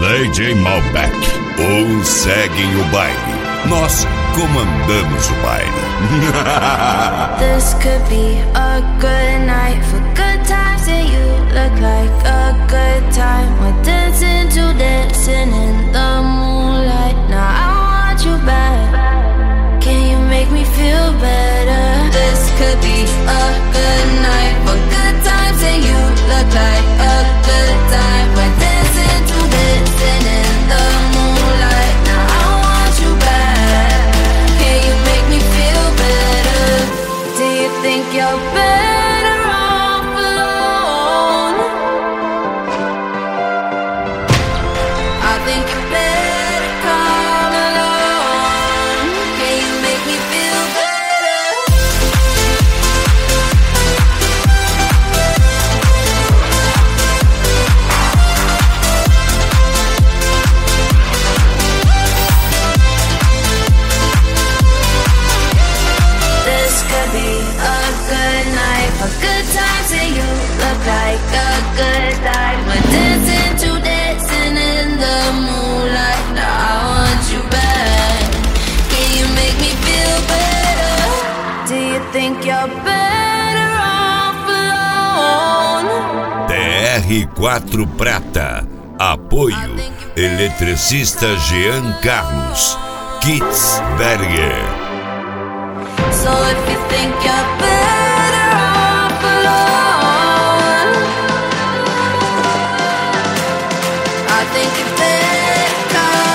DJ Malbec. Uns seguem o baile, nós comandamos o baile. This could be a good night for good times, and you look like a good time. We're dancing to dancing in the moonlight. Now I want you back. Can you make me feel better? This could be a good night for good times, and you look like a good time. We're dancing to dancing in the moonlight. Now I want you back. Can you make me feel better? Do you think you're better off alone? I think you better come along. Can you make me feel better? This could be a good night for good times, and you look like a good time. We're dancing to dancing in the moonlight. Now I want you back. Can you make me feel better? Do you think you're better off alone? TR4 Prata. Apoio Eletricista Jean Carlos Kitzberger. So if you think you're better off alone, I think you better come